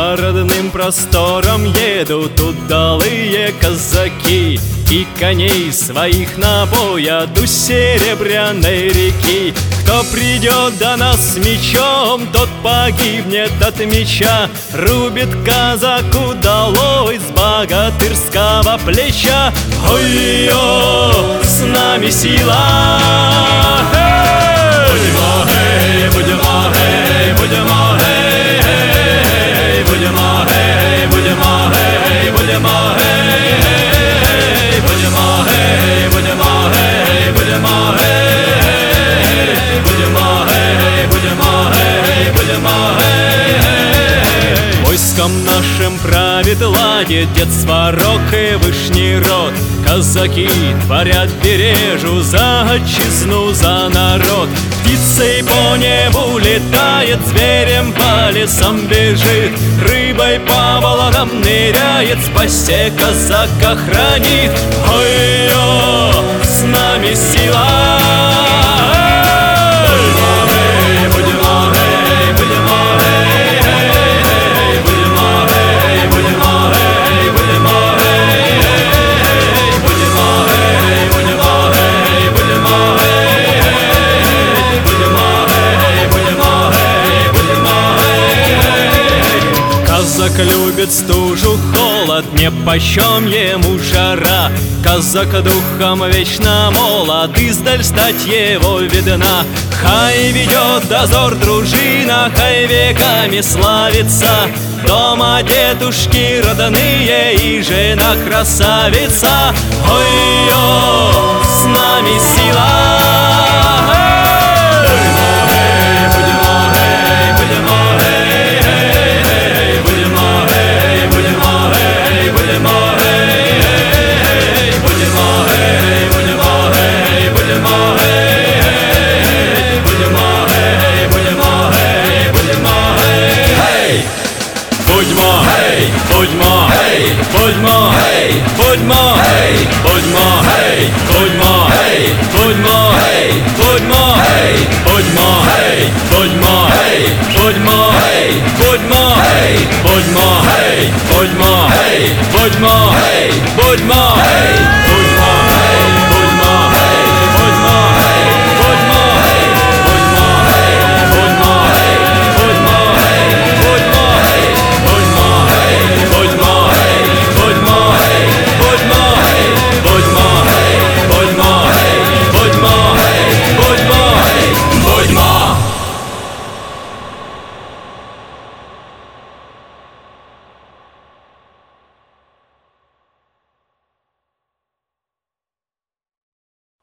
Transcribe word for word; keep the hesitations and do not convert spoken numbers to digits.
По родным просторам едут удалые казаки, и коней своих на бой у серебряной реки. Кто придет до нас с мечом, тот погибнет от меча. Рубит казак удалой с богатырского плеча. Ой-ё, с нами сила! Будемо гей, будемо гей, будемо гей, гей, будемо гей, будемо гей, будемо гей, будемо гей, будемо гей, будемо гей, будемо гей, будемо гей, будемо гей. Войском нашим правит, ладит дед Сварог и Вышний род. Казаки творят бережу за отчизну, за народ. Птицей по небу летает, зверем по лесам бежит, рыбой по волнам ныряет, спасти казака хранит. Ой-ё, с нами сила! Казак любит стужу, холод, нипочем ему жара. Казак духом вечно молод, издаль стать его видна. Хай ведет дозор дружина, хай веками славится. Дома дедушки родные и жена красавица. Ой-ё, с нами сила! Будьмо гей, будьмо гей, будьмо гей, будьмо гей, будьмо гей, будьмо гей, будьмо гей, будьмо гей, будьмо гей, будьмо гей, будьмо гей, будьмо гей, будьмо гей, будьмо гей, будьмо гей, будьмо гей.